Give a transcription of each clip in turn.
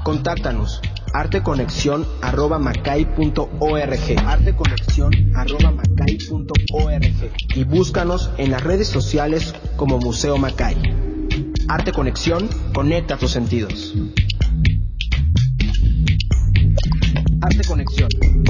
Contáctanos arteconexion@macay.org, arteconexion@macay.org, y búscanos en las redes sociales como Museo Macay. Arte Conexión, conecta tus sentidos. Arte Conexión.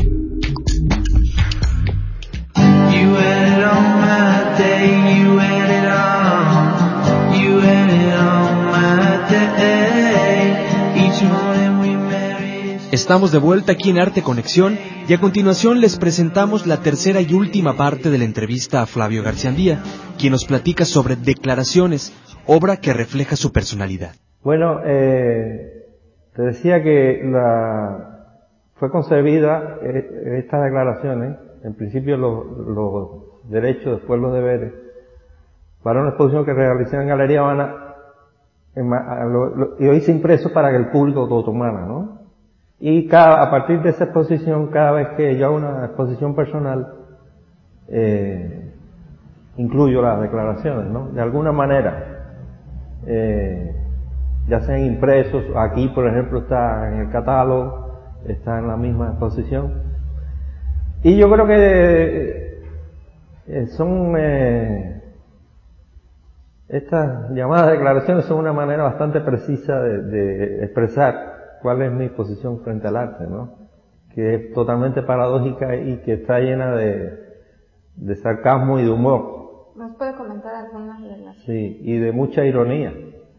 You had it on my day, you had it on, you had it on my day, each morning we married. Estamos de vuelta aquí en Arte Conexión y a continuación les presentamos la tercera y última parte de la entrevista a Flavio Garciandía, quien nos platica sobre Declaraciones, obra que refleja su personalidad. Bueno, te decía que fue concebida estas declaraciones, en principio los derechos, después los deberes, para una exposición que realicé en Galería Habana, y lo hice impreso para que el público lo tomara, ¿no? Y a partir de esa exposición, cada vez que yo hago una exposición personal, incluyo las declaraciones, ¿no? De alguna manera, ya sean impresos, aquí por ejemplo está en el catálogo, está en la misma exposición. Y yo creo que estas llamadas declaraciones son una manera bastante precisa de expresar cuál es mi posición frente al arte, ¿no? Que es totalmente paradójica y que está llena de sarcasmo y de humor. ¿Nos puede comentar algunas de las? Sí, y de mucha ironía.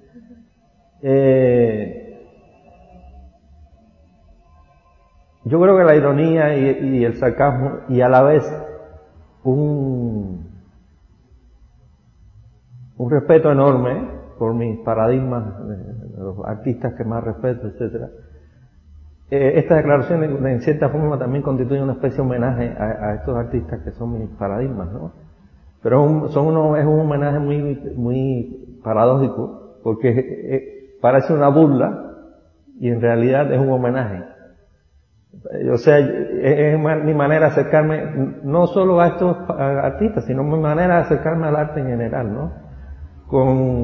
Yo creo que la ironía y el sarcasmo, y a la vez un respeto enorme por mis paradigmas, los artistas que más respeto, etcétera. Estas declaraciones en cierta forma también constituyen una especie de homenaje a estos artistas que son mis paradigmas, ¿no? Pero es un homenaje muy paradójico, porque parece una burla y en realidad es un homenaje. O sea, es mi manera de acercarme no solo a estos artistas, sino mi manera de acercarme al arte en general, ¿no? Con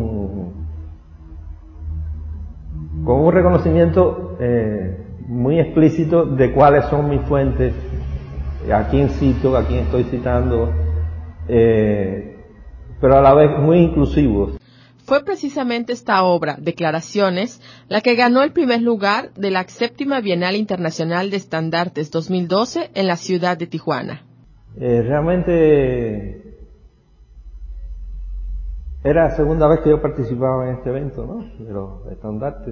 un reconocimiento muy explícito de cuáles son mis fuentes, a quién cito, a quién estoy citando, pero a la vez muy inclusivos. Fue precisamente esta obra, Declaraciones, la que ganó el primer lugar de la 7ª Bienal Internacional de Estandartes 2012 en la ciudad de Tijuana. Realmente era la segunda vez que yo participaba en este evento, ¿no? De los estandartes.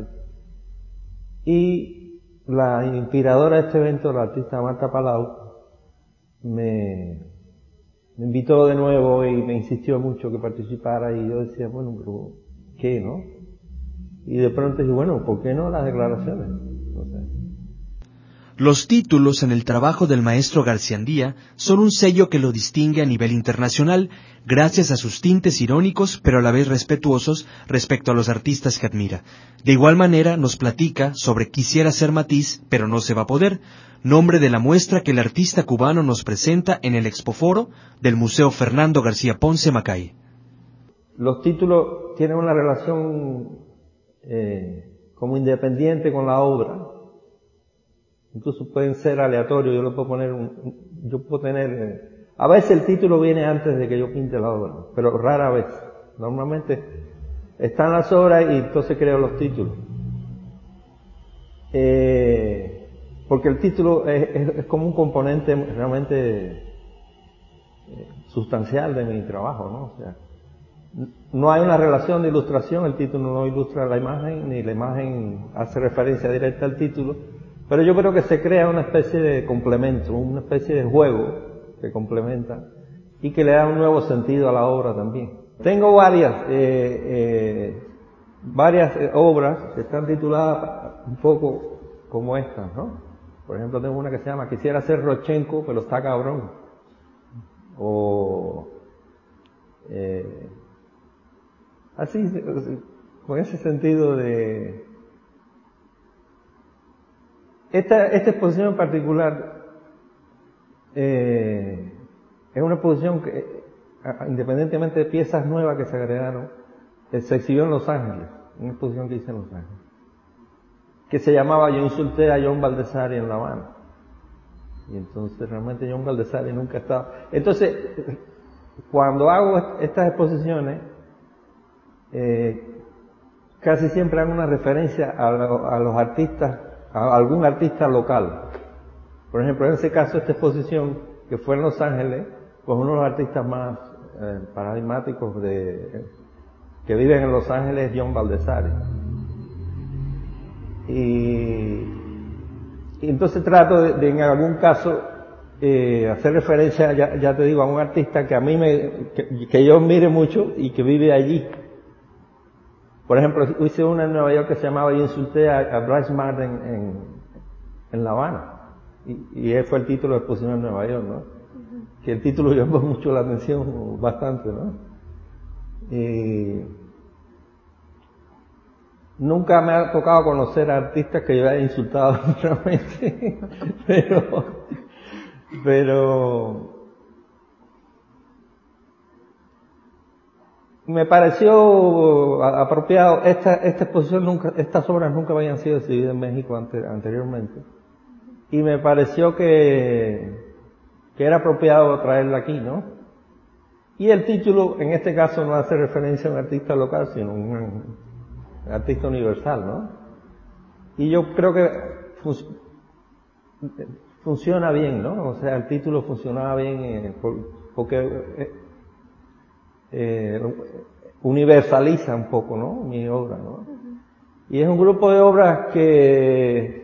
Y la inspiradora de este evento, la artista Marta Palau, me invitó de nuevo y me insistió mucho que participara, y yo decía, bueno, pero ¿qué, no? Y de pronto dije, bueno, ¿por qué no las declaraciones? No sé. Los títulos en el trabajo del maestro Garciandía son un sello que lo distingue a nivel internacional, gracias a sus tintes irónicos, pero a la vez respetuosos respecto a los artistas que admira. De igual manera nos platica sobre Quisiera ser Matiz, pero no se va a poder, nombre de la muestra que el artista cubano nos presenta en el Expoforo del Museo Fernando García Ponce, Macay. Los títulos tienen una relación como independiente con la obra. Incluso pueden ser aleatorios. Yo puedo tener, a veces el título viene antes de que yo pinte la obra, pero rara vez. Normalmente están las obras y entonces creo los títulos. Porque el título es como un componente realmente sustancial de mi trabajo, ¿no? O sea, no hay una relación de ilustración, el título no ilustra la imagen, ni la imagen hace referencia directa al título, pero yo creo que se crea una especie de complemento, una especie de juego que complementa y que le da un nuevo sentido a la obra también. Tengo varias obras que están tituladas un poco como estas, ¿no? Por ejemplo, tengo una que se llama Quisiera ser Rodchenko, pero está cabrón. O así, con ese sentido de... Esta exposición en particular es una exposición que, independientemente de piezas nuevas que se agregaron, se exhibió en Los Ángeles, una exposición que hice en Los Ángeles, que se llamaba Yo insulté a John Baldessari en La Habana. Y entonces realmente John Baldessari nunca estaba. Entonces, cuando hago estas exposiciones, casi siempre hago una referencia a los artistas, a algún artista local. Por ejemplo, en ese caso, esta exposición que fue en Los Ángeles, pues uno de los artistas más paradigmáticos que viven en Los Ángeles es John Baldessari. Y entonces trato de en algún caso hacer referencia, ya te digo, a un artista que a mí que yo mire mucho y que vive allí. Por ejemplo, hice una en Nueva York que se llamaba Yo insulté a Bryce Martin en La Habana. Y ese fue el título de exposición en Nueva York, ¿no? Que el título llamó mucho la atención, bastante, ¿no? Y nunca me ha tocado conocer a artistas que yo haya insultado realmente, pero me pareció apropiado. Esta exposición estas obras nunca habían sido exhibidas en México anteriormente. Y me pareció que era apropiado traerla aquí, ¿no? Y el título, en este caso, no hace referencia a un artista local, sino a un artista universal, ¿no? Y yo creo que funciona bien, ¿no? O sea, el título funcionaba bien porque universaliza un poco, ¿no? Mi obra, ¿no? Y es un grupo de obras que,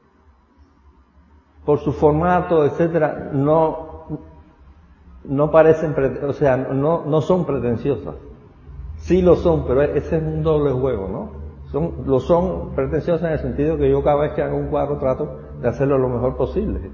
por su formato, etcétera, no parecen, o sea, no son pretenciosas. Sí lo son, pero ese es un doble juego, ¿no? Son pretenciosas en el sentido que yo cada vez que hago un cuadro trato de hacerlo lo mejor posible.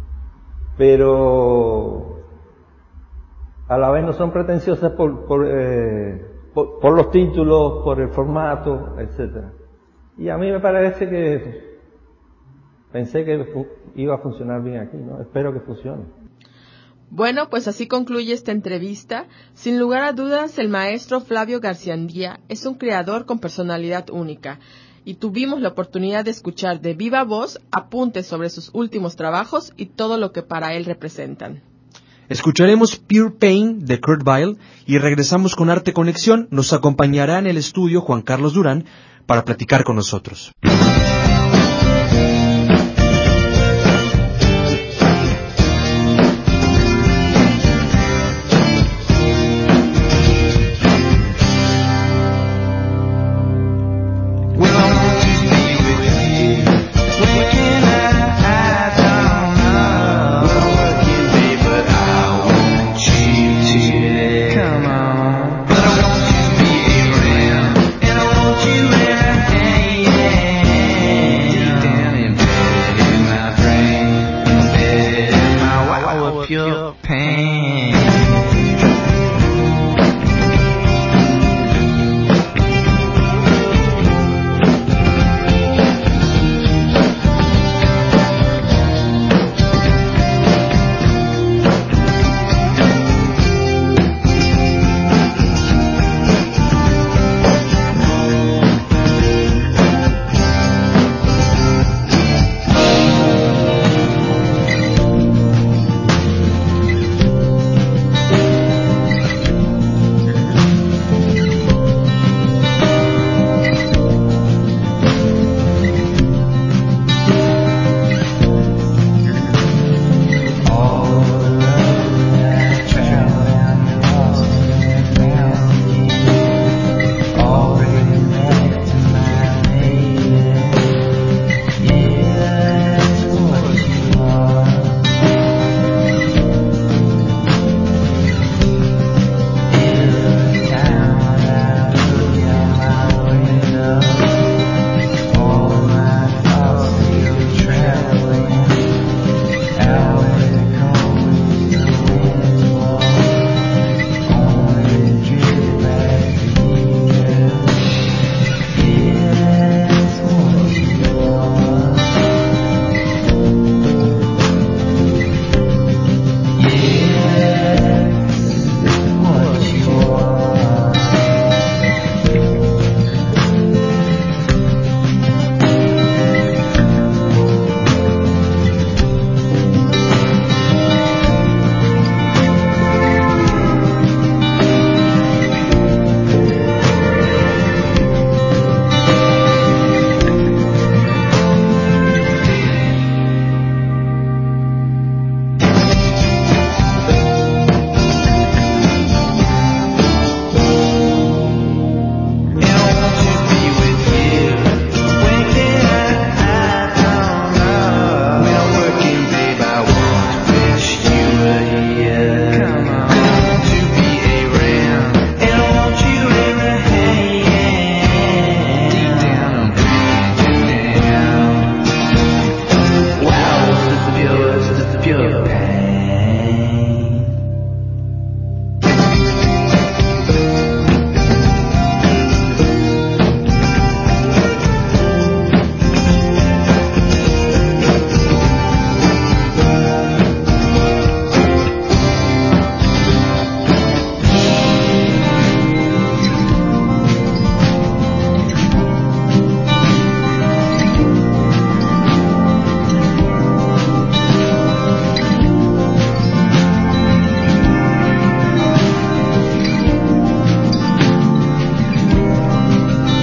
Pero a la vez no son pretenciosas por los títulos, por el formato, etcétera. Y a mí me parece que pensé que iba a funcionar bien aquí, ¿no? Espero que funcione. Bueno, pues así concluye esta entrevista. Sin lugar a dudas, el maestro Flavio Garciandía es un creador con personalidad única. Y tuvimos la oportunidad de escuchar de viva voz apuntes sobre sus últimos trabajos y todo lo que para él representan. Escucharemos Pure Pain de Kurt Weill y regresamos con Arte Conexión. Nos acompañará en el estudio Juan Carlos Durán para platicar con nosotros. Yeah.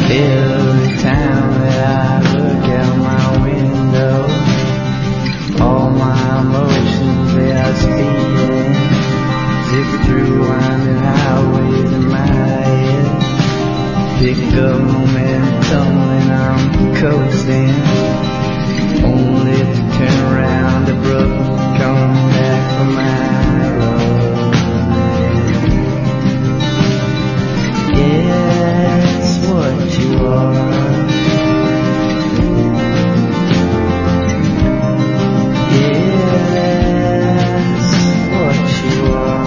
Every time that I look out my window, all my emotions they are speeding, zip through winding highways in my head. Pick up momentum when I'm coasting, only to turn around abruptly, come back for my love. It's what you are. Yes, what you are.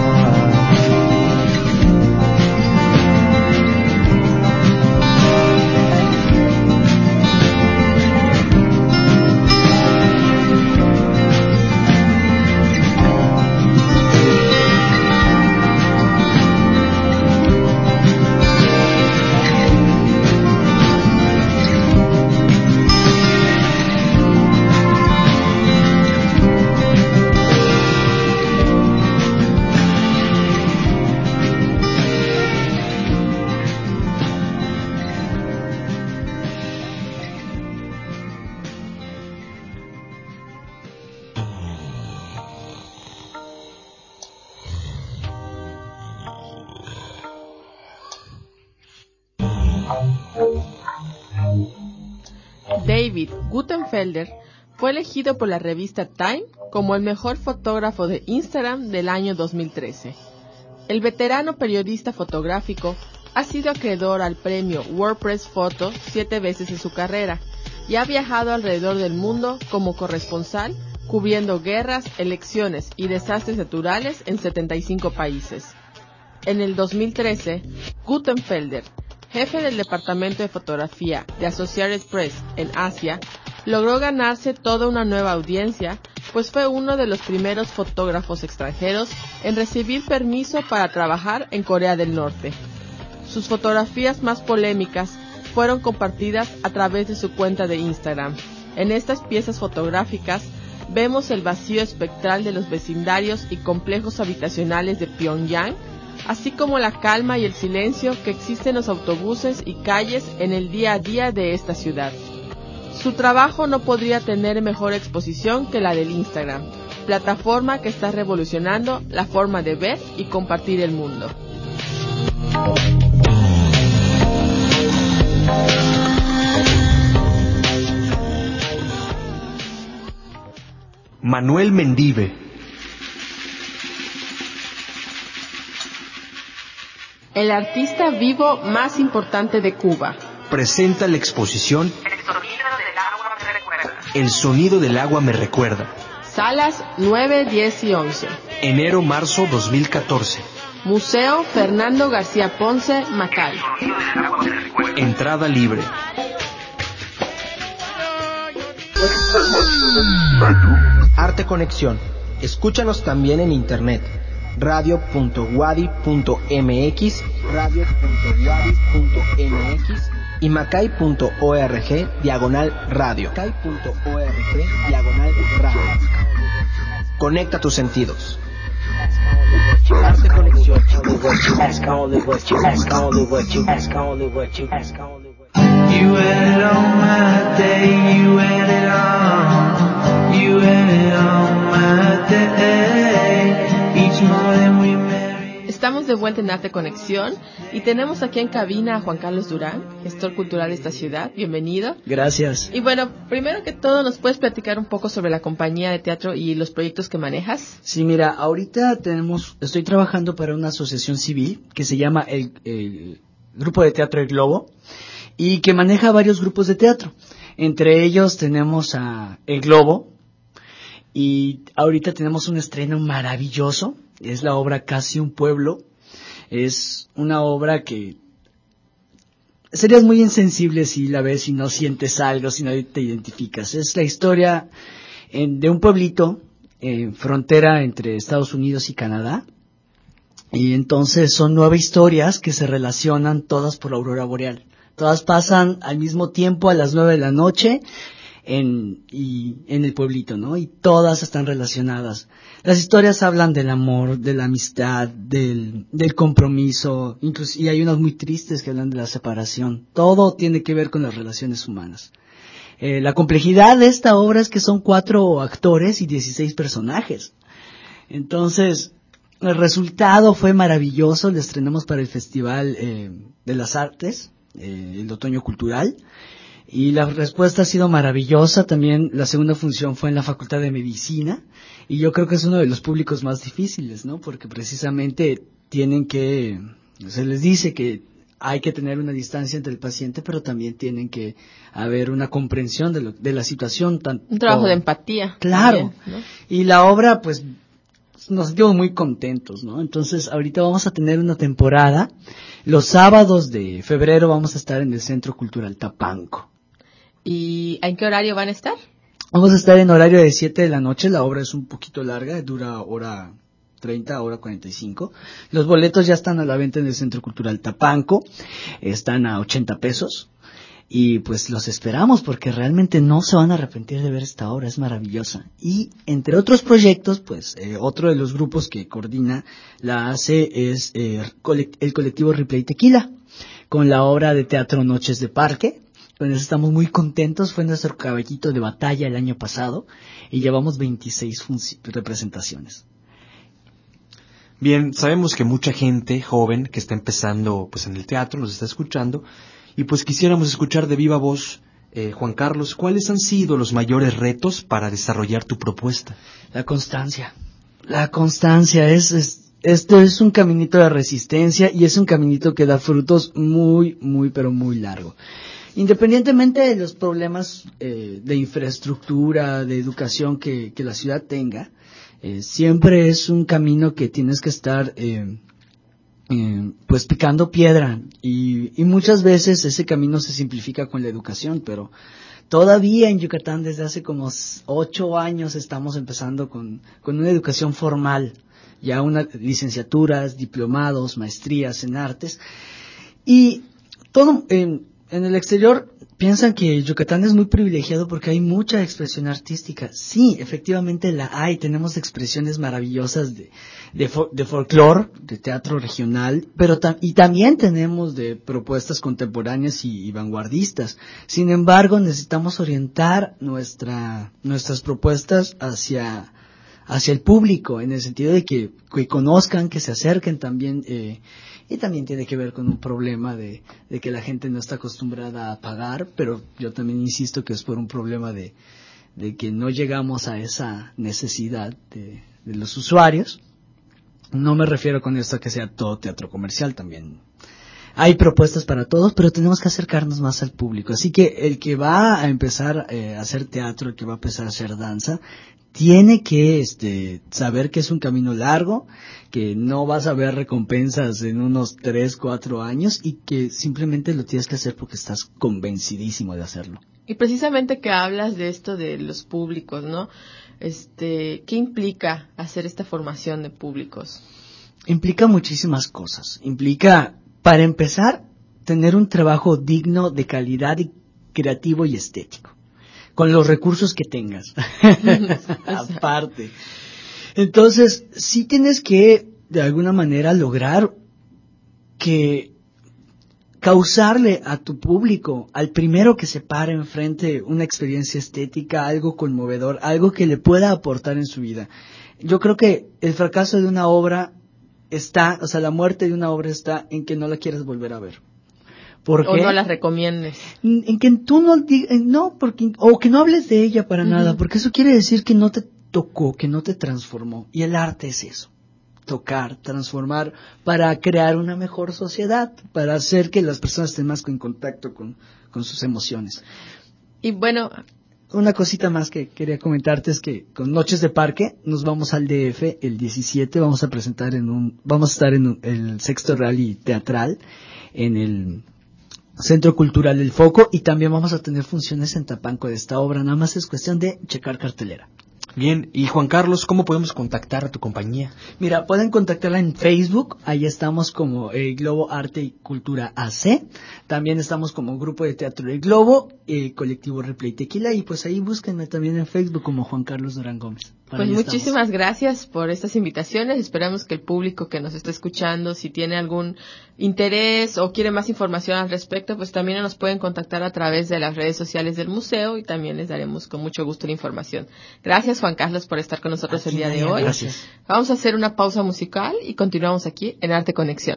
David Guttenfelder fue elegido por la revista Time como el mejor fotógrafo de Instagram del año 2013. El veterano periodista fotográfico ha sido acreedor al premio WordPress Photo 7 veces en su carrera y ha viajado alrededor del mundo como corresponsal, cubriendo guerras, elecciones y desastres naturales en 75 países. En el 2013, Guttenfelder, jefe del departamento de fotografía de Associated Press en Asia, logró ganarse toda una nueva audiencia, pues fue uno de los primeros fotógrafos extranjeros en recibir permiso para trabajar en Corea del Norte. Sus fotografías más polémicas fueron compartidas a través de su cuenta de Instagram. En estas piezas fotográficas vemos el vacío espectral de los vecindarios y complejos habitacionales de Pyongyang, así como la calma y el silencio que existen en los autobuses y calles en el día a día de esta ciudad. Su trabajo no podría tener mejor exposición que la del Instagram, plataforma que está revolucionando la forma de ver y compartir el mundo. Manuel Mendive. El artista vivo más importante de Cuba Presenta la exposición El sonido del agua me recuerda. Salas 9, 10 y 11. Enero-marzo 2014. Museo Fernando García Ponce, Macay. Entrada libre. Arte Conexión. Escúchanos también en internet. radio.wadi.mx, radio.wadi.mx y macay.org/radio. macay.org/radio. Conecta tus sentidos. Arte Conexión. You had it on my day, you had it on, you had it on my day, each morning we married. Estamos de vuelta en Arte Conexión y tenemos aquí en cabina a Juan Carlos Durán, gestor cultural de esta ciudad. Bienvenido. Gracias. Y bueno, primero que todo, ¿nos puedes platicar un poco sobre la compañía de teatro y los proyectos que manejas? Sí, mira, ahorita estoy trabajando para una asociación civil que se llama el Grupo de Teatro El Globo y que maneja varios grupos de teatro. Entre ellos tenemos a El Globo y ahorita tenemos un estreno maravilloso. Es la obra Casi un pueblo. Es una obra que serías muy insensible si la ves y no sientes algo, si no te identificas. Es la historia de un pueblito en frontera entre Estados Unidos y Canadá. Y entonces son 9 historias que se relacionan todas por la aurora boreal. Todas pasan al mismo tiempo a las 9 de la noche en el pueblito, ¿no? Y todas están relacionadas. Las historias hablan del amor, de la amistad, del compromiso, incluso, y hay unas muy tristes que hablan de la separación. Todo tiene que ver con las relaciones humanas. La complejidad de esta obra es que son 4 actores y 16 personajes. Entonces, el resultado fue maravilloso. Lo estrenamos para el Festival de las Artes, el Otoño Cultural. Y la respuesta ha sido maravillosa. También la segunda función fue en la Facultad de Medicina, y yo creo que es uno de los públicos más difíciles, ¿no? Porque precisamente se les dice que hay que tener una distancia entre el paciente, pero también tienen que haber una comprensión de la situación. Un trabajo de empatía. Claro. También, ¿no? Y la obra, pues, nos sentimos muy contentos, ¿no? Entonces, ahorita vamos a tener una temporada. Los sábados de febrero vamos a estar en el Centro Cultural Tapanco. ¿Y en qué horario van a estar? Vamos a estar en horario de 7 de la noche. La obra es un poquito larga, dura hora 30, hora 45. Los boletos ya están a la venta en el Centro Cultural Tapanco. Están a 80 pesos. Y pues los esperamos porque realmente no se van a arrepentir de ver esta obra, es maravillosa. Y entre otros proyectos, pues otro de los grupos que coordina la hace es el colectivo Replay Tequila, con la obra de teatro Noches de Parque. Con eso estamos muy contentos, fue nuestro caballito de batalla el año pasado y llevamos 26 representaciones. Bien, sabemos que mucha gente joven que está empezando pues en el teatro nos está escuchando, y pues quisiéramos escuchar de viva voz, Juan Carlos, ¿cuáles han sido los mayores retos para desarrollar tu propuesta? La constancia. Esto es un caminito de resistencia y es un caminito que da frutos muy, muy, pero muy largo. Independientemente de los problemas de infraestructura, de educación que la ciudad tenga, siempre es un camino que tienes que estar pues picando piedra, y muchas veces ese camino se simplifica con la educación, pero todavía en Yucatán desde hace como 8 años estamos empezando con una educación formal, ya licenciaturas, diplomados, maestrías en artes, y todo en el exterior piensan que Yucatán es muy privilegiado porque hay mucha expresión artística. Sí, efectivamente la hay. Tenemos expresiones maravillosas de folclore, de teatro regional, pero también tenemos de propuestas contemporáneas y vanguardistas. Sin embargo, necesitamos orientar nuestras propuestas hacia el público, en el sentido de que conozcan, que se acerquen también, y también tiene que ver con un problema de que la gente no está acostumbrada a pagar, pero yo también insisto que es por un problema de que no llegamos a esa necesidad de los usuarios. No me refiero con esto a que sea todo teatro comercial, también hay propuestas para todos, pero tenemos que acercarnos más al público. Así que el que va a empezar a hacer teatro, el que va a empezar a hacer danza, tiene que saber que es un camino largo, que no vas a ver recompensas en unos 3, 4 años, y que simplemente lo tienes que hacer porque estás convencidísimo de hacerlo. Y precisamente que hablas de esto de los públicos, ¿no? ¿Qué implica hacer esta formación de públicos? Implica muchísimas cosas. Implica, para empezar, tener un trabajo digno, de calidad, y creativo y estético, con los recursos que tengas. Aparte. Entonces, sí tienes que, de alguna manera, lograr causarle a tu público, al primero que se pare enfrente, una experiencia estética, algo conmovedor, algo que le pueda aportar en su vida. Yo creo que el fracaso de una obra la muerte de una obra está en que no la quieres volver a ver. ¿Por qué? O no las recomiendes. En que tú o que no hables de ella para nada, porque eso quiere decir que no te tocó, que no te transformó. Y el arte es eso. Tocar, transformar, para crear una mejor sociedad, para hacer que las personas estén más en contacto con sus emociones. Y bueno, una cosita más que quería comentarte es que con Noches de Parque nos vamos al DF el 17, vamos a estar en el Sexto Rally Teatral, en el Centro Cultural del Foco, y también vamos a tener funciones en Tapanco de esta obra. Nada más es cuestión de checar cartelera. Bien, y Juan Carlos, ¿cómo podemos contactar a tu compañía? Mira, pueden contactarla en Facebook, ahí estamos como Globo Arte y Cultura AC, también estamos como Grupo de Teatro del Globo, Colectivo Replay Tequila, y pues ahí búsquenme también en Facebook como Juan Carlos Durán Gómez. Pues muchísimas gracias por estas invitaciones. Esperamos que el público que nos está escuchando, si tiene algún interés o quiere más información al respecto, pues también nos pueden contactar a través de las redes sociales del museo y también les daremos con mucho gusto la información. Gracias, Juan Carlos, por estar con nosotros el día de hoy. Gracias. Vamos a hacer una pausa musical y continuamos aquí en Arte Conexión.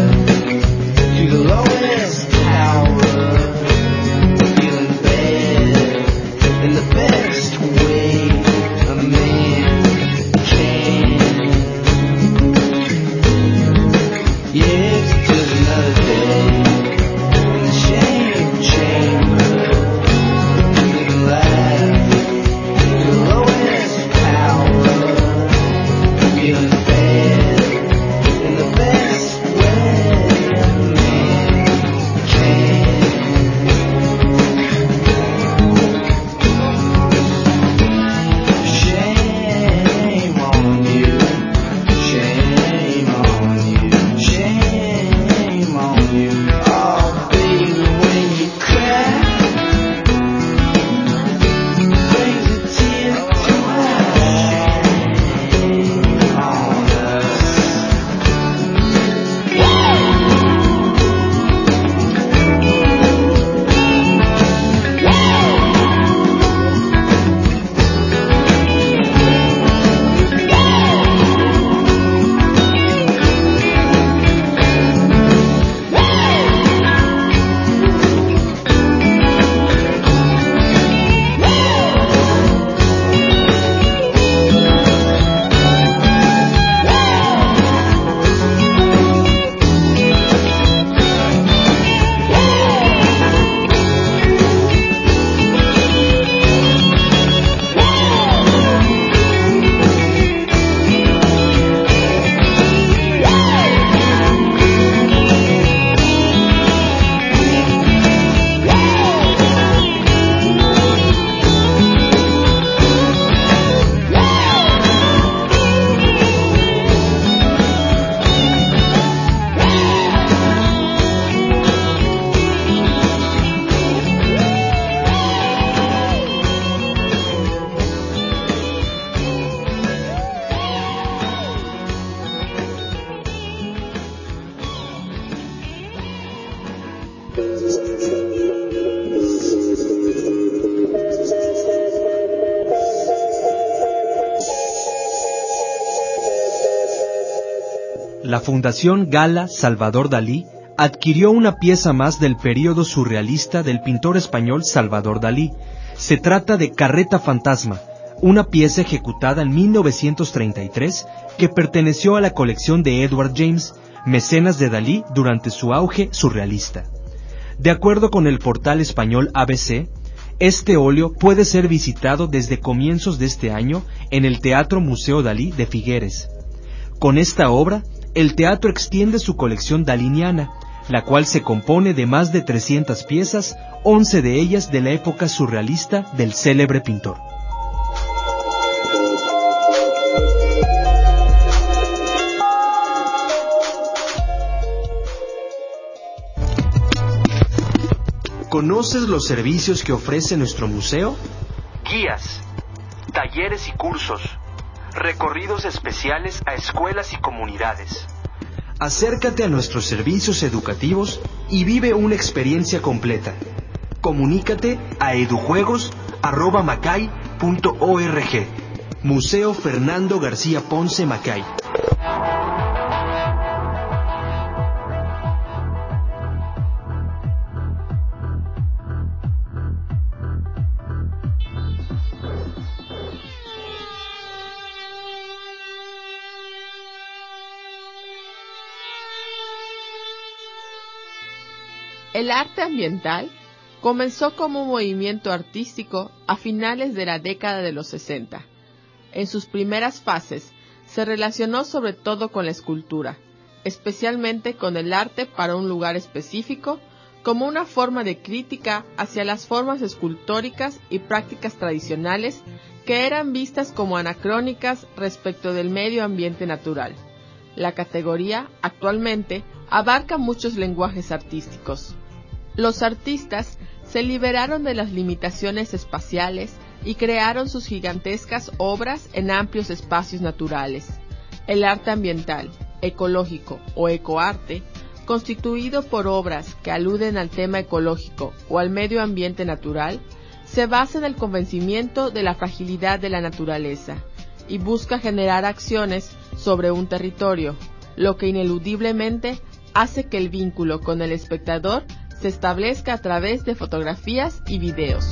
Feeling bad La Fundación Gala Salvador Dalí adquirió una pieza más del período surrealista del pintor español Salvador Dalí. Se trata de Carreta Fantasma, una pieza ejecutada en 1933 que perteneció a la colección de Edward James, mecenas de Dalí durante su auge surrealista. De acuerdo con el portal español ABC, este óleo puede ser visitado desde comienzos de este año en el Teatro Museo Dalí de Figueres. Con esta obra, el teatro extiende su colección daliniana, la cual se compone de más de 300 piezas, 11 de ellas de la época surrealista del célebre pintor. ¿Conoces los servicios que ofrece nuestro museo? Guías, talleres y cursos, recorridos especiales a escuelas y comunidades. Acércate a nuestros servicios educativos y vive una experiencia completa. Comunícate a edujuegos@macay.org. Museo Fernando García Ponce Macay. El arte ambiental comenzó como un movimiento artístico a finales de la década de los 60. En sus primeras fases se relacionó sobre todo con la escultura, especialmente con el arte para un lugar específico, como una forma de crítica hacia las formas escultóricas y prácticas tradicionales que eran vistas como anacrónicas respecto del medio ambiente natural. La categoría, actualmente, abarca muchos lenguajes artísticos. Los artistas se liberaron de las limitaciones espaciales y crearon sus gigantescas obras en amplios espacios naturales. El arte ambiental, ecológico o ecoarte, constituido por obras que aluden al tema ecológico o al medio ambiente natural, se basa en el convencimiento de la fragilidad de la naturaleza y busca generar acciones sobre un territorio, lo que ineludiblemente hace que el vínculo con el espectador se establezca a través de fotografías y videos.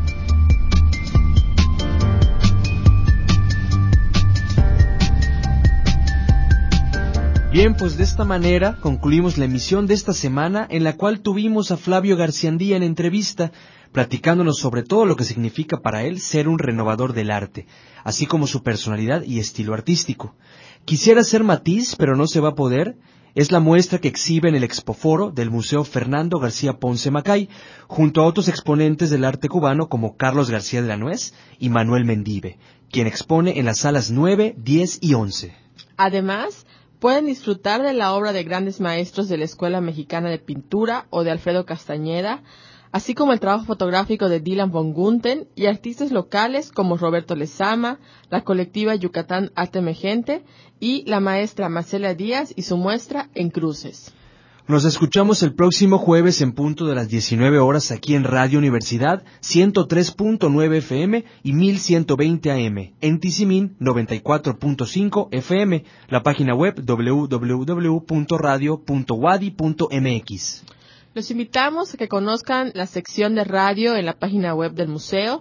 Bien, pues de esta manera concluimos la emisión de esta semana, en la cual tuvimos a Flavio Garciandía en entrevista, platicándonos sobre todo lo que significa para él ser un renovador del arte, así como su personalidad y estilo artístico. Quisiera hacer matiz, pero no se va a poder. Es la muestra que exhibe en el Expoforo del Museo Fernando García Ponce Macay, junto a otros exponentes del arte cubano como Carlos García de la Nuez y Manuel Mendive, quien expone en las salas 9, 10 y 11. Además, pueden disfrutar de la obra de grandes maestros de la Escuela Mexicana de Pintura o de Alfredo Castañeda, así como el trabajo fotográfico de Dylan von Gunten y artistas locales como Roberto Lezama, la colectiva Yucatán Arte Emergente y la maestra Marcela Díaz y su muestra En Cruces. Nos escuchamos el próximo jueves en punto de las 19 horas aquí en Radio Universidad 103.9 FM y 1120 AM, en Tizimín 94.5 FM, la página web www.radio.wadi.mx. Los invitamos a que conozcan la sección de radio en la página web del museo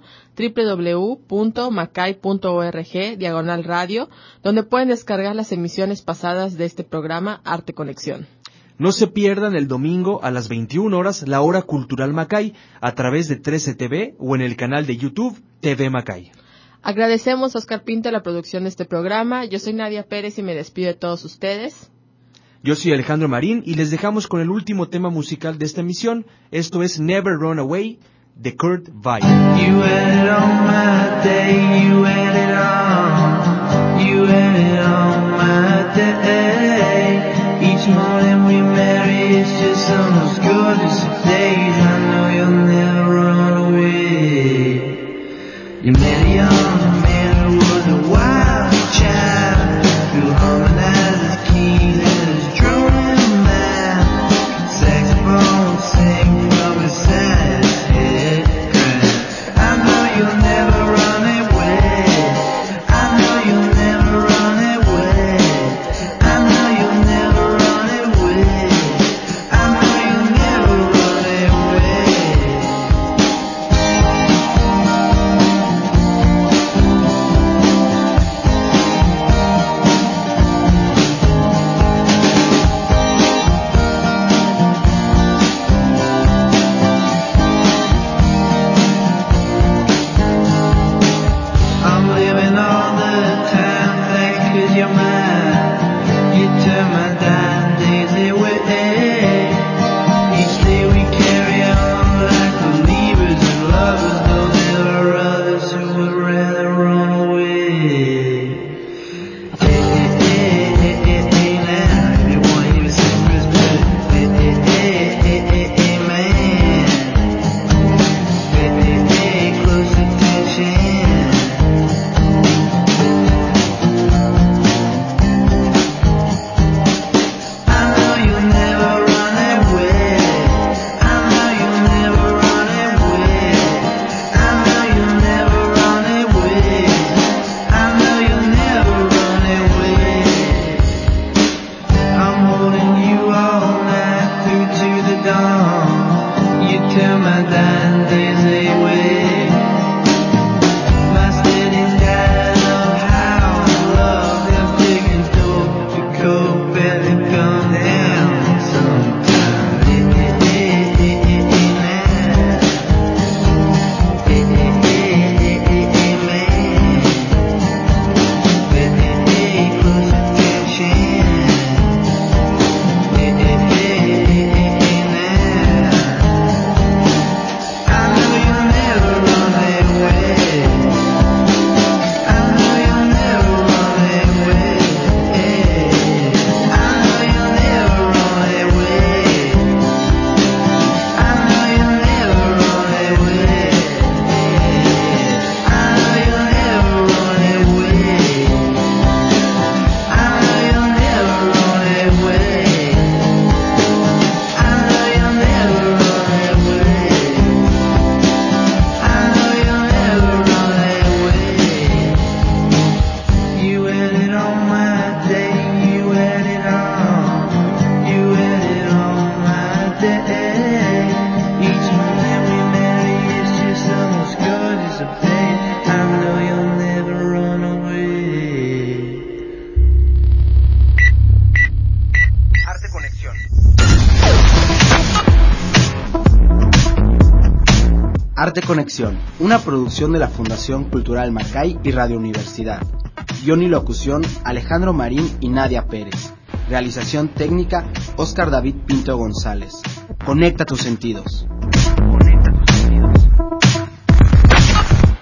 www.macay.org/radio, donde pueden descargar las emisiones pasadas de este programa Arte Conexión. No se pierdan el domingo a las 21 horas la Hora Cultural Macay a través de 13 TV o en el canal de YouTube TV Macay. Agradecemos a Oscar Pinto la producción de este programa. Yo soy Nadia Pérez y me despido de todos ustedes. Yo soy Alejandro Marín y les dejamos con el último tema musical de esta emisión. Esto es Never Run Away de Kurt Weill. You had it on my day, you had it on, you had it on my day. Each morning we marry, it's just the most gorgeous of days. I know you'll never run away. You met a young man who was a wild child, who harmonized his keys and his drum in mind. Saxophone sang Arte Conexión, una producción de la Fundación Cultural Macay y Radio Universidad. Guión y locución, Alejandro Marín y Nadia Pérez. Realización técnica, Óscar David Pinto González. Conecta tus sentidos.